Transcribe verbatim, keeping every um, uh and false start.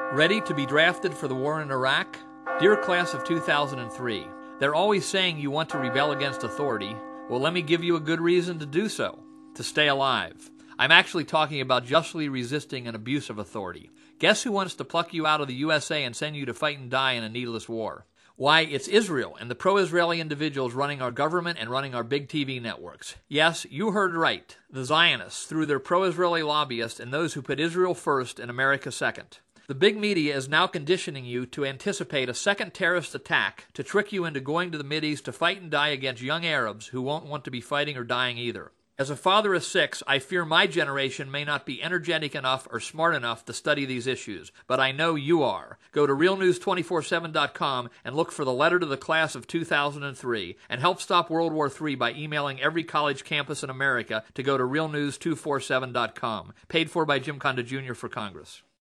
Ready to be drafted for the war in Iraq? Dear class of two thousand three, they're always saying you want to rebel against authority. Well, let me give you a good reason to do so. To stay alive. I'm actually talking about justly resisting an abuse of authority. Guess who wants to pluck you out of the U S A and send you to fight and die in a needless war? Why, it's Israel and the pro-Israeli individuals running our government and running our big T V networks. Yes, you heard right. The Zionists, through their pro-Israeli lobbyists and those who put Israel first and America second. The big media is now conditioning you to anticipate a second terrorist attack to trick you into going to the Mideast to fight and die against young Arabs who won't want to be fighting or dying either. As a father of six, I fear my generation may not be energetic enough or smart enough to study these issues, but I know you are. Go to real news two forty-seven dot com and look for the letter to the class of two thousand three, and help stop World War Three by emailing every college campus in America to go to real news two forty-seven dot com. Paid for by Jim Conda Junior for Congress.